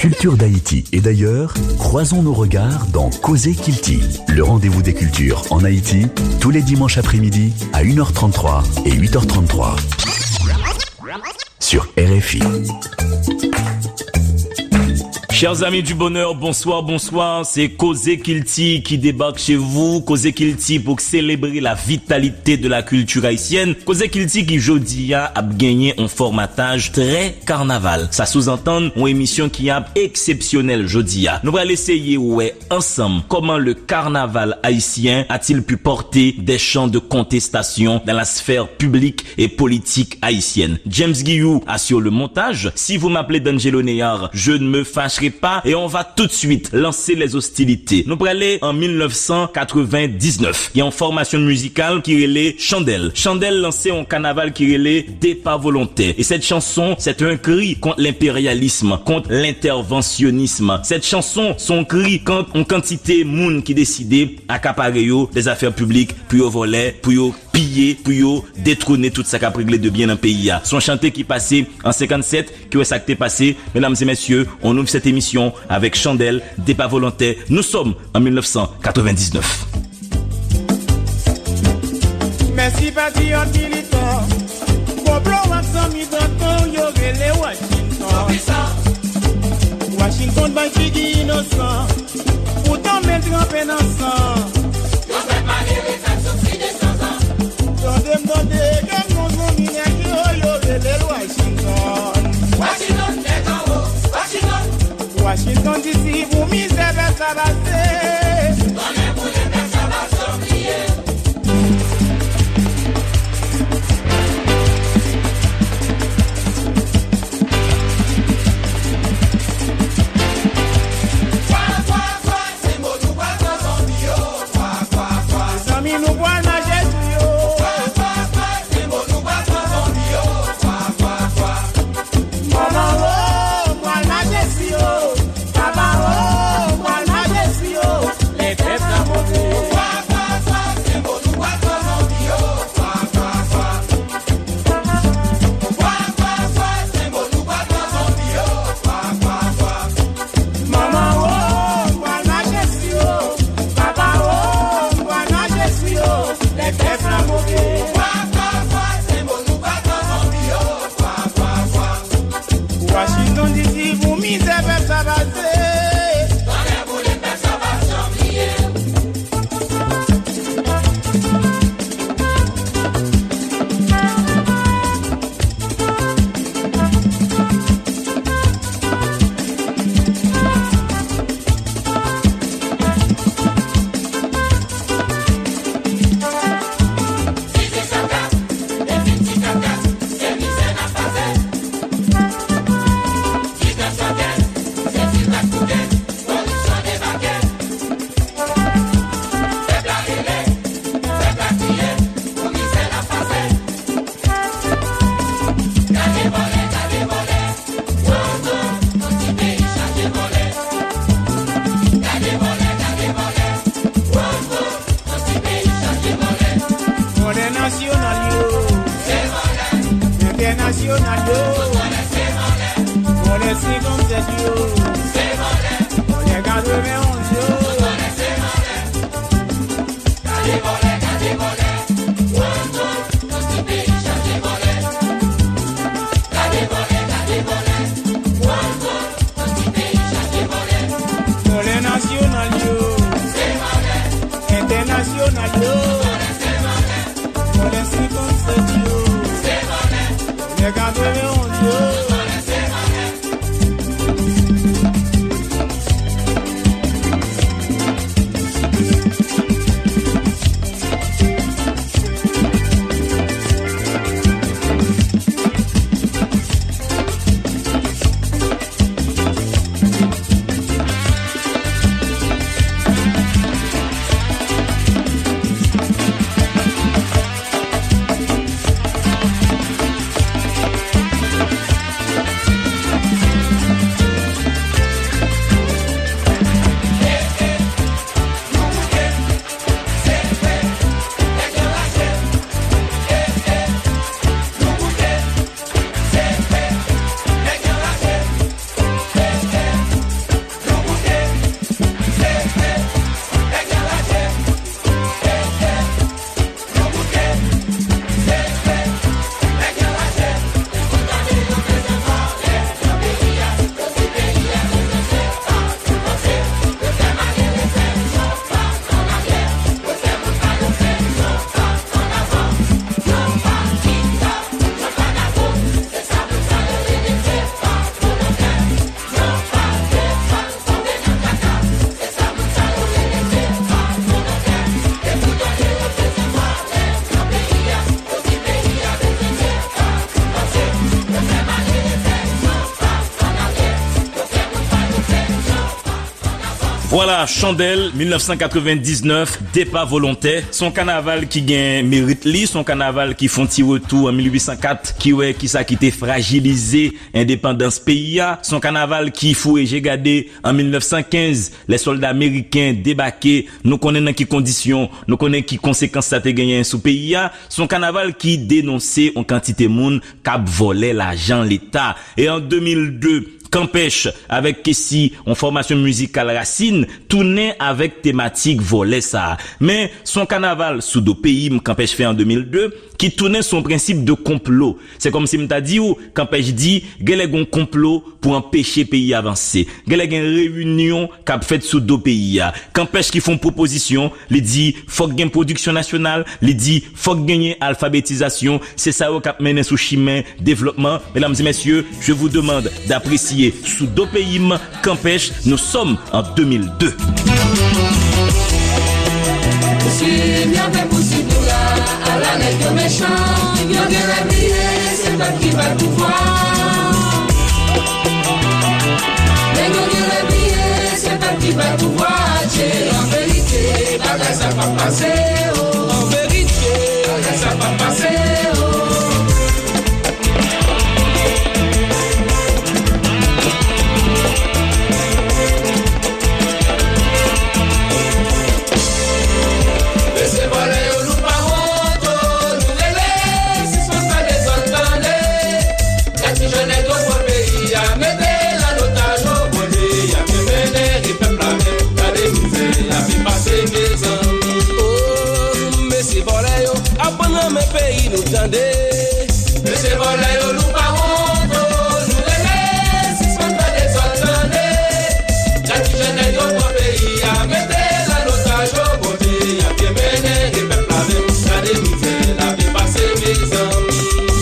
culture d'Haïti et d'ailleurs, croisons nos regards dans Causer Kilti, le rendez-vous des cultures en Haïti, tous les dimanches après-midi à 1h33 et 8h33 sur RFI. Chers amis du bonheur, bonsoir, c'est Causer Kilti qui débarque chez vous. Causer Kilti pour célébrer la vitalité de la culture haïtienne. Causer Kilti qui jodi a gagné un formatage très carnaval. Ça sous-entend une émission qui a exceptionnel jodi a. Nous allons essayer ensemble comment le carnaval haïtien a-t-il pu porter des chants de contestation dans la sphère publique et politique haïtienne. James Guillou assure le montage. Si vous m'appelez D'Angelo Neyar, je ne me fâcherai pas et on va tout de suite lancer les hostilités. Nous pourrons aller en 1999. Il y a une formation musicale qui relait Chandelle. Chandelle lançait un carnaval qui relait Départ volontaire. Et cette chanson, c'est un cri contre l'impérialisme, contre l'interventionnisme. Cette chanson, son cri contre une quantité moun qui décidait accaparer des affaires publiques, puis au volet, puis au piller, puis au détrôner tout ça qui a réglé de bien dans le pays. Son chanté qui passait en 57, qui est ça qui est passé. Mesdames et messieurs, on ouvre cette émission avec Chandelle, Départ volontaire. Nous sommes en 1999. Merci patriote militant. Pour Washington, Washington banque qui innocent. Pourtant mettre en peine ensemble. Yo fait malheur et fait souffrir des sans ans. Donnez que nous minière qui yo relé Washington. Washington est en haut. Washington DC, vous misez vers sa base. Donnez-vous les vers sa base oubliée. C'est beau, nous bois dans son bio. Les amis, nous bois dans Jésus. C'est beau, nous bois dans son bio. Maman, moi, la Jésus. Washington DC, vous misez vers sa base. Donnez-vous les vers sa base oubliée. Voilà, Chandelle, 1999, départ volontaire. Son carnaval qui gagne mérite li, son carnaval qui font petit retour en 1804, qui était fragilisé, indépendance pays. Son carnaval qui fouet, j'ai gardé en 1915, les soldats américains débarqués, nous connaissons qui conditions, nous connaissons qui conséquences ça te gagné sous pays. Son carnaval qui dénonçait en quantité monde, cap volait l'argent l'État. Et en 2002, Campèche avec Kessi en formation musicale Racine tournait avec thématique volet ça. Mais son carnaval sous deux pays Campèche fait en 2002 qui tournait son principe de complot. C'est comme si m'ta dit ou Campèche dit gèlè gon complot pour empêcher pays avancer. Gèlè gen réunion qu'a fait sous deux pays. Campèche qui font proposition, li dit faut gain production nationale, li dit faut gagner alphabétisation, c'est ça qu'a mené sous chemin développement. Mesdames et messieurs, je vous demande d'apprécier sous deux pays Campèche, nous sommes en 2002. Si bien fait possible à la nègre méchant, il y a bien la vie, c'est pas qui va tout voir. Mais il y a la vie, c'est pas qui va tout voir. En vérité, bagage ça va passer. En vérité, bagage ça va passer. Mais c'est volé au loup par honte, nous les laisse, sont pas des entendés. La tigène est notre pays, à mettre la notage au côté, à bien mener les peuples avec la démisère, la vie passée mes amis.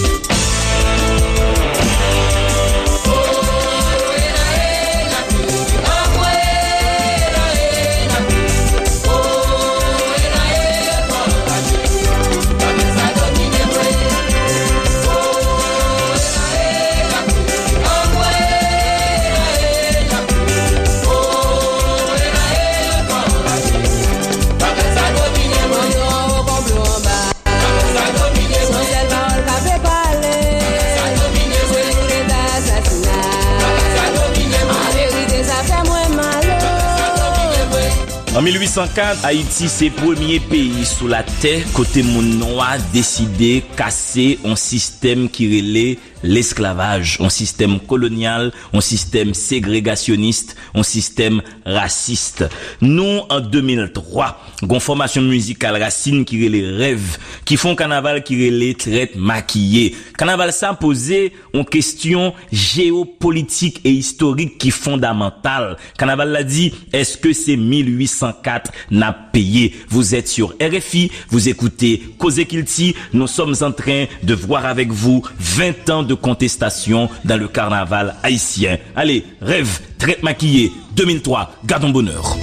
En 1804, Haïti c'est premier pays sous la terre côté moun noir décidé casser un système qui relait l'esclavage, un système colonial, un système ségrégationniste, un système raciste. Nous, en 2003, gon formation musicale Racine qui relait rêve, qui font carnaval qui relait traite maquillée. Carnaval ça posé une question géopolitique et historique qui fondamentale. Carnaval l'a dit, est-ce que c'est 1804 n'a payé? Vous êtes sur RFI, vous écoutez Causé Kilti, nous sommes en train de voir avec vous 20 ans de contestation dans le carnaval haïtien. Allez, rêve, traite maquillée, 2003, gardons bonheur.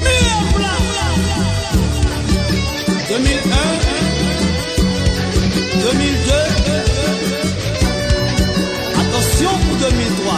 2001, 2002, attention pour 2003.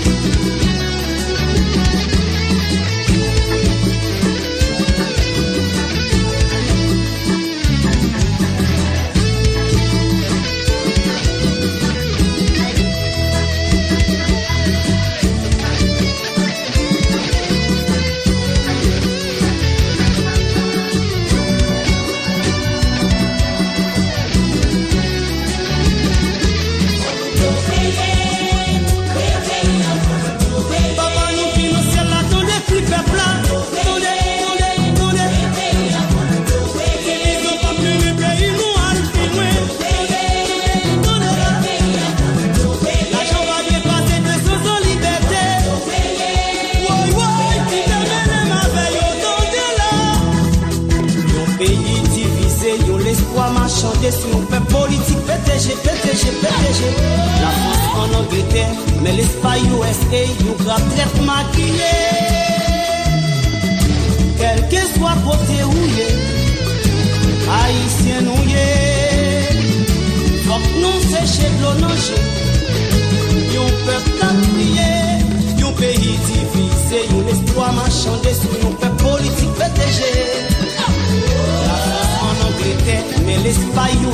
Si on fait politique, PTG. La France en Angleterre, mais l'Espagne, USA, nous grave traite maquillée. Quel que soit côté où y est, haïtien nous y est. Faut que nous sécher de l'eau nager. Yon peuple à prier, yon pays divisé, yon espoir marchandé, si on fait politique.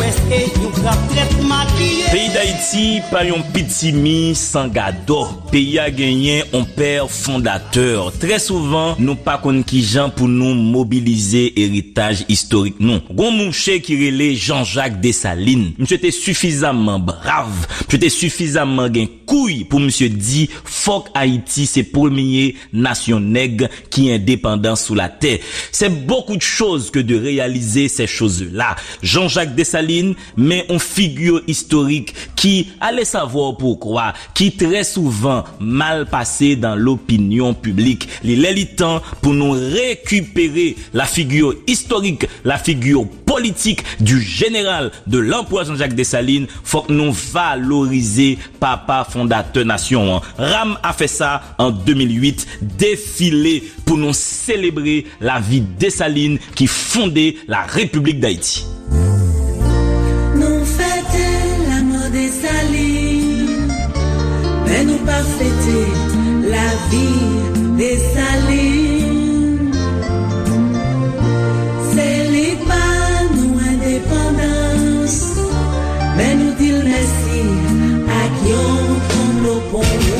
et yon grave traite maquillé. Pays d'Haïti, pas yon petit mi sans gado. Pays a gagné un père fondateur. Très souvent, nous pas kon ki jan pour nous mobiliser héritage historique non. Gon mouche qui relait Jean-Jacques Dessalines. Monsieur était suffisamment brave, monsieur était suffisamment gen couille pour monsieur dit fuck Haïti, c'est premier nation nègre qui est indépendant sous la terre. C'est beaucoup de choses que de réaliser ces choses-là. Jean-Jacques Dessalines, mais on figure historique qui allait savoir pourquoi, qui très souvent mal passé dans l'opinion publique. Il est temps pour nous récupérer la figure historique, la figure politique du général de l'emploi Jean-Jacques Dessalines. Faut que nous valoriser papa fondateur nation. Ram a fait ça en 2008, défilé pour nous célébrer la vie Dessalines qui fondait la République d'Haïti. Nous fêtons la mort Dessalines, mais nous pas fêter la vie Dessalines. C'est les pas nous indépendance, mais nous disons merci à qui on prend nos ponts.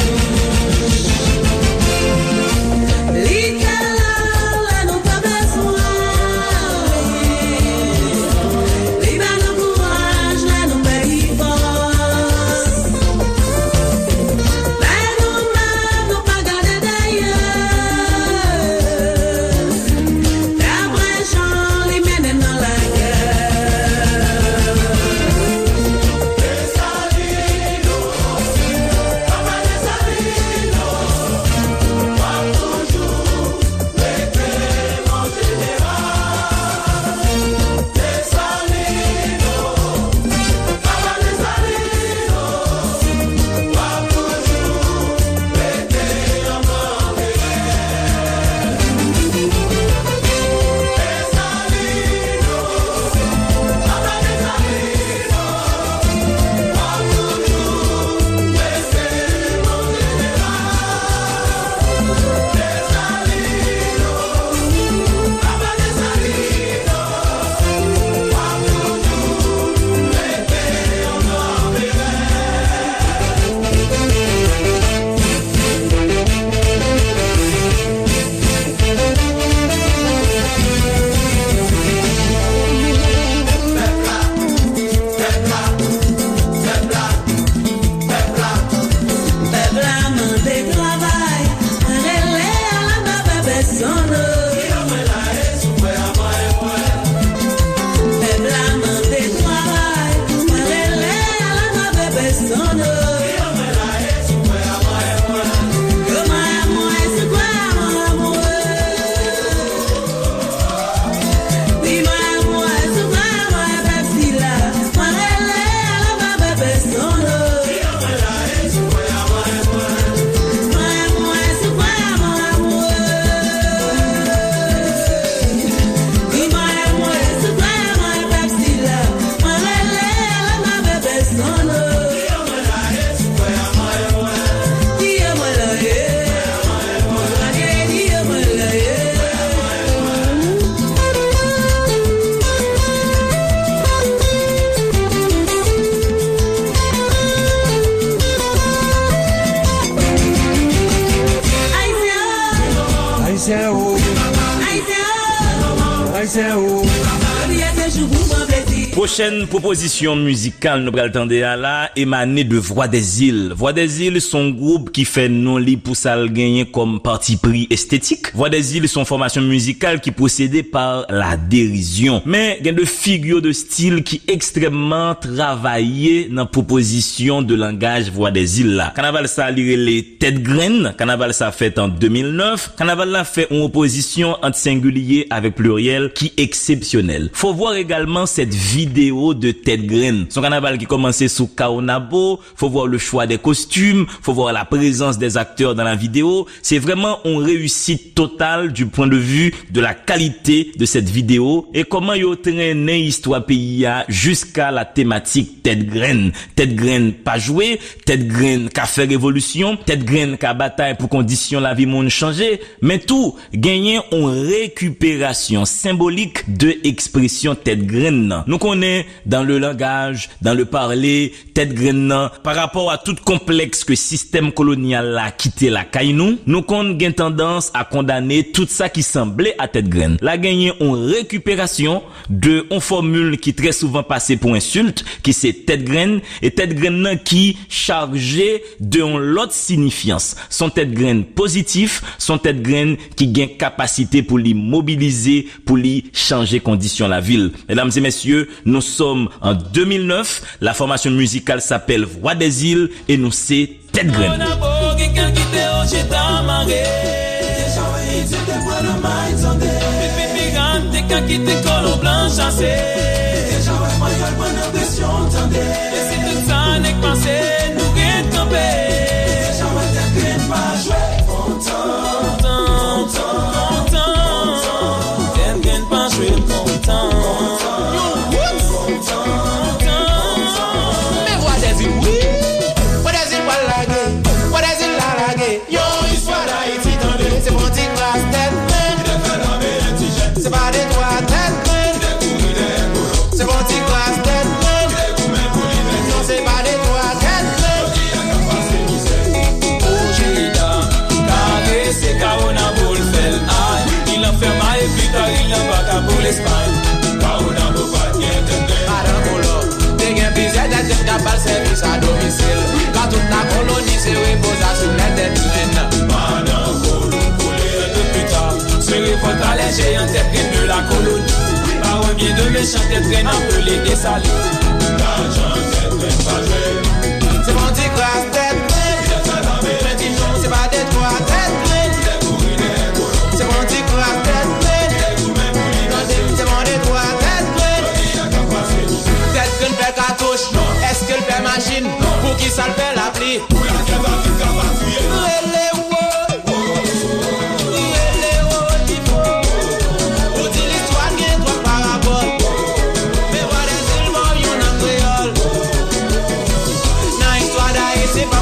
Prochaine proposition musicale nous pral tande à la émanée de Voix des Îles. Voix des Îles sont groupe qui fait non li pour ça gagner comme parti pris esthétique. Voix des Îles sont formation musicale qui procédait par la dérision. Mais il y a de figures de style qui extrêmement travaillé dans proposition de langage Voix des Îles là. Carnaval ça lire les têtes graines, Carnaval ça fait en 2009. Carnaval là fait une opposition entre singulier avec pluriel qui exceptionnel. Faut voir également cette vidéo de tête graine. Son carnaval qui commençait sous Kaonabo, faut voir le choix des costumes, faut voir la présence des acteurs dans la vidéo. C'est vraiment une réussite totale du point de vue de la qualité de cette vidéo et comment yo traîné histoire pays jusqu'à la thématique tête graine. Tête graine pas joué, tête graine qu'a fait révolution, tête graine qu'a bataille pour condition la vie monde changer, mais tout gagner en récupération symbolique de expression tête graine. Nous connaît dans le langage, dans le parler, tête graine nan, par rapport à tout complexe que système colonial la quitté la caille nous kon gen tendance à condamner tout ça qui semblait à tête graine. La gagné en récupération de on formule qui très souvent passé pour insulte, qui c'est tête graine et tête graine nan qui chargé de l'autre signifiance. Son tête graine positif, son tête graine qui gagne capacité pour les mobiliser, pour les changer conditions la ville. Mesdames et messieurs, nous sommes en 2009, la formation musicale s'appelle Voix des îles et nous c'est Tête Graine. Service à domicile. Quand toute la colonie se reposa sur les têtes graines. Madame Colomb coulé un peu plus tard. Se révolte à les géants têtes graines de la colonie. Par un biais de méchants têtes graines appelés des salés. L'argent tête graine pas joué. C'est mon petit classe tête graine. C'est pas des trois têtes graines. C'est mon petit classe tête graine. C'est mon des trois têtes graines. Tête graine fait cartouche. Est-ce que le fait machine pour qui ça le fait l'appli? Pour la guerre va tout capatuer. On dit l'histoire qui est trop parabole. Mais voilà des îles morts, y'en a créole. Dans l'histoire d'Haïti, c'est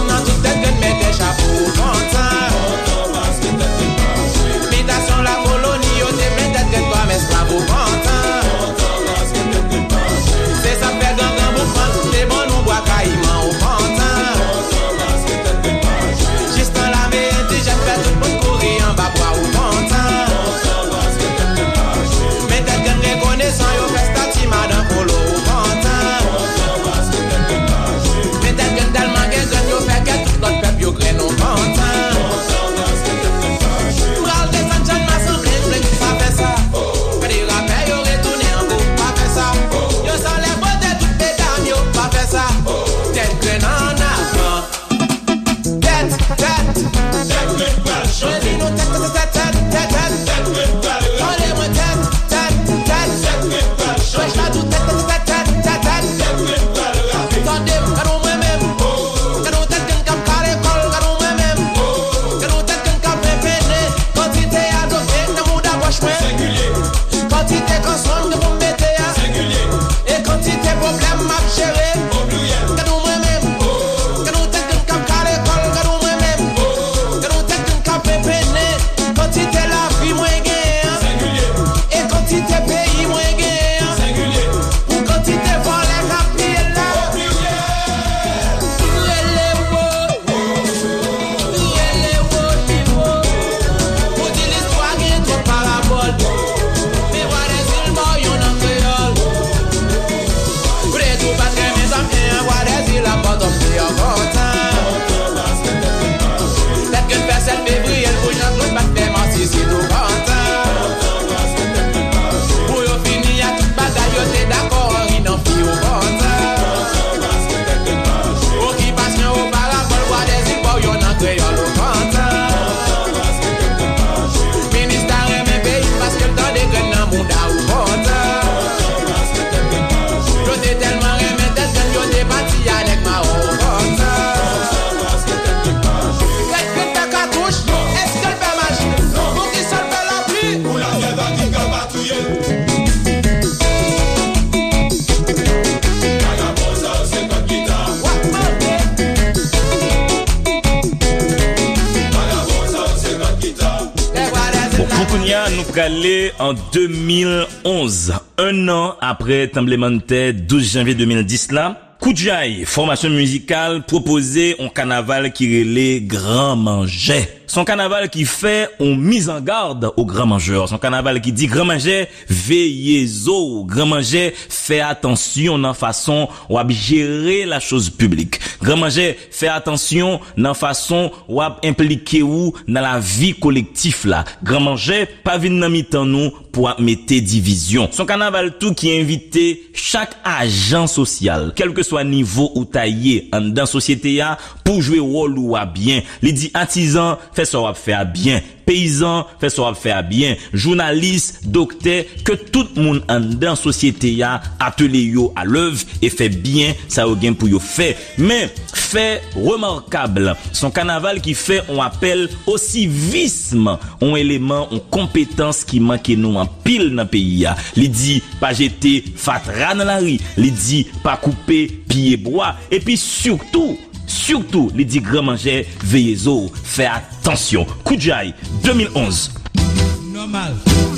Poukounia nous pralé en 2011, un an après tremblement de terre 12 janvier 2010 là. Koudjaï, formation musicale proposée en carnaval qui relait Grand Manger. Son carnaval qui fait on mise en garde au grand mangeur. Son carnaval qui dit grand manger, veillez-o. Grand manger, fait attention dans façon ou à gérer la chose publique. Grand manger, fait attention dans façon ou à impliquer ou dans la vie collective là. Grand manger, pas vinn nan mitan nous pour mettre division. Son carnaval tout qui invité chaque agent social, quel que soit niveau ou taillé en dans société ya pour jouer rôle ou à bien. Il dit artisan fait ça va faire bien, paysan fait ça va faire bien, journaliste, docteur, que tout le monde en dans société ya atelier yo à l'œuvre et fait bien ça au gain pour yo fait. Mais fait remarquable, son carnaval qui fait on appelle au civisme, un élément, une compétence qui manque nous en pile dans pays ya. Il dit pas jeter fatra dans la rue, il dit pas couper pied bois et puis surtout, les dit grand manger, veillez-o, fais attention. Koudjaï, 2011. Normal.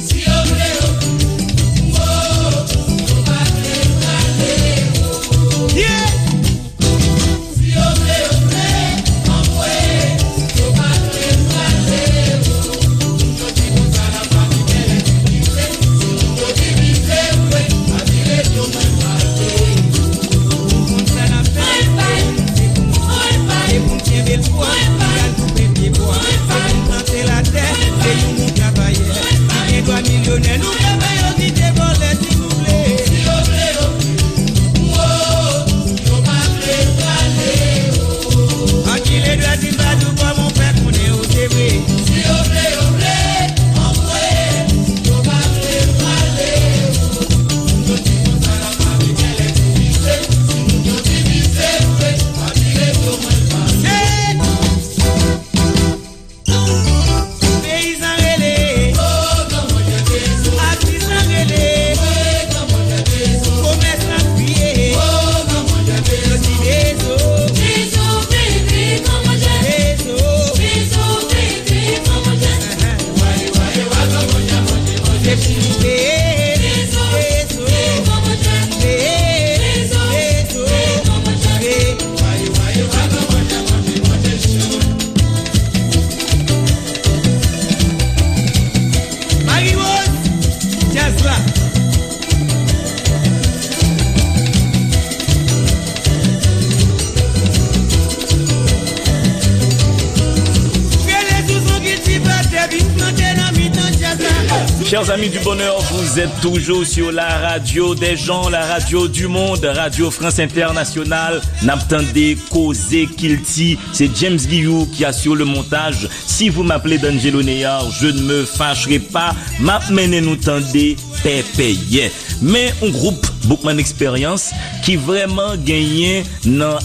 Chers amis du bonheur, vous êtes toujours sur la radio des gens, la radio du monde, Radio France Internationale. N'attendez Causé Kilti, c'est James Guillou qui assure le montage. Si vous m'appelez d'Angelo Neyar, je ne me fâcherai pas. M'amenez nous tendez pépé. Mais un groupe Bookman Experience qui vraiment gagné dans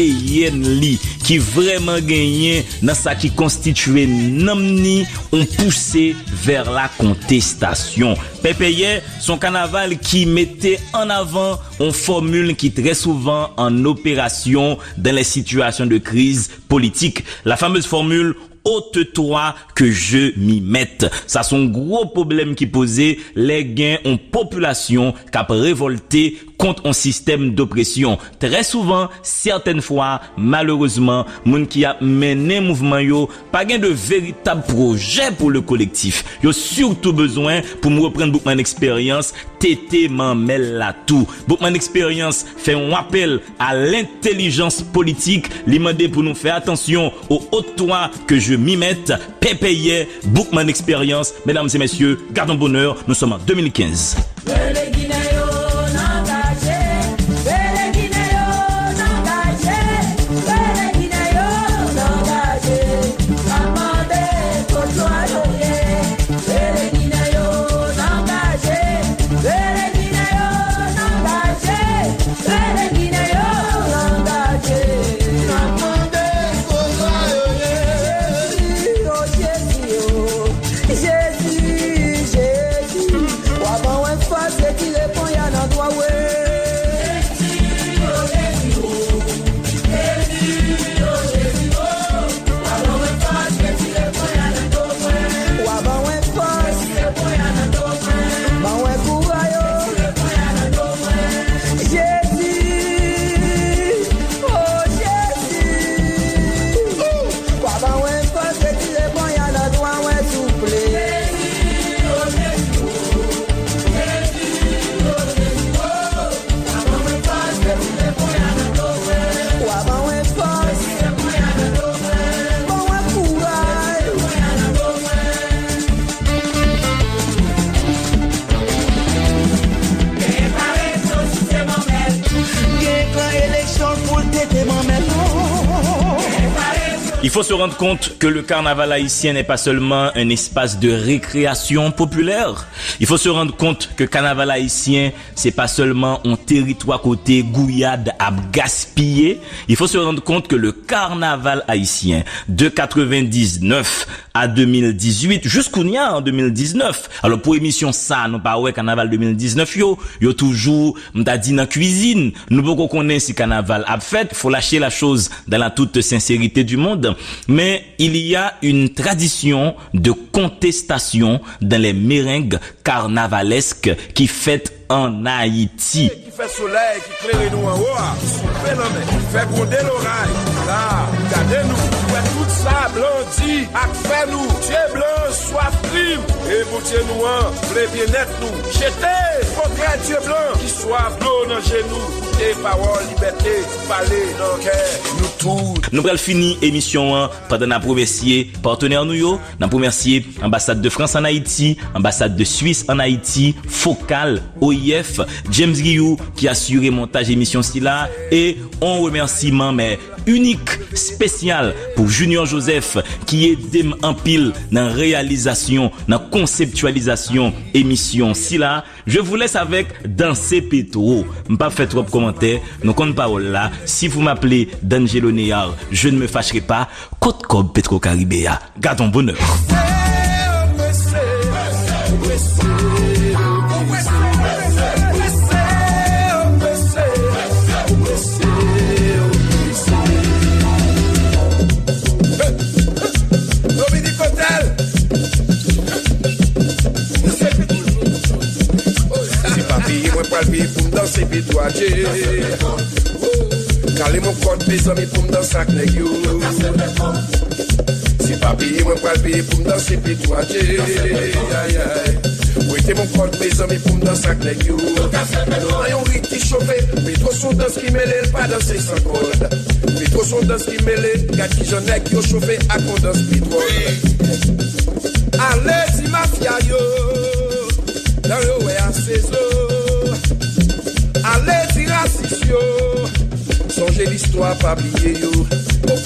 ADN li, qui vraiment gagné dans ça qui constituait namni, on poussé vers la contestation. Pépé, son carnaval qui mettait en avant une formule qui très souvent en opération dans les situations de crise politique. La fameuse formule ôte-toi que je m'y mette. Ça son gros problème qui posait les gains en population qui a révolté contre un système d'oppression. Très souvent, certaines fois, malheureusement, moun qui a mené mouvement yo, pas gain de véritable projet pour le collectif. Yo surtout besoin pour me reprendre Bookman Experience, tété m'en mêle la tout. Bookman Experience fait un appel à l'intelligence politique, li mandé pour nous faire attention au ôte-toi que je m'y mette. Pépé, Bookman Experience. Mesdames et messieurs, gardons bonheur, nous sommes en 2015. Jésus, Jésus, Il faut se rendre compte que le carnaval haïtien n'est pas seulement un espace de récréation populaire. Il faut se rendre compte que carnaval haïtien, c'est pas seulement un territoire côté gouillade à gaspiller. Il faut se rendre compte que le carnaval haïtien de 99 à 2018, jusqu'où y a en 2019. Alors pour émission ça, nous pas ouais carnaval 2019 yo toujours m'ta dit dans cuisine. Nous beaucoup connaît si carnaval a fait, faut lâcher la chose dans la toute sincérité du monde, mais il y a une tradition de contestation dans les meringues carnavalesques qui fêtent en Haïti. Qui fait soleil, qui claire nous en haut, qui souffle dans mais qui fait gronder l'oreille. Là, regardez-nous, fait tout ça blanc dit, fait nous, Dieu blanc, soif crime, et pour Dieu nous en, blé bien-être nous, jetez, progrès Dieu blanc, qui soit blanc dans genoux, et parole, liberté, parler dans le cœur, nous tous. Nous allons finir l'émission pendant la remercier partenaires nous yo, nous remercier ambassade de France en Haïti, ambassade de Suisse en Haïti, Focal, OIF, James Guillou qui a assuré montage émission si là, et un remerciement mais unique, spécial pour Junior Joseph qui aide en pile dans réalisation, dans conceptualisation émission si là. Je vous laisse avec Danser Petro. M'pas fait trop de commentaires, nous compte parole là. Si vous m'appelez D'Angelo Neyar, je ne me fâcherai pas. Côte Cob Petro Caribéa. Gardons bonheur. Pour me danser pitoyer. Calez mon code mes amis pour me danser avec les yo. Si papi moi pas le payer pour me danser pitoyer. Oui t'es mon code mes amis pour me danser avec les yo. Ayons rythme qui chauffé, mais trop son danse qui mêle pas danser sans code. Mais trop son danse qui mêle, gars qui j'en ai qui ont chauffé à qu'on danse pitoyer. Allez dis mafia yo, dans le ouais à saison. Allez, tira si yo, songez l'histoire, pas oublier yo.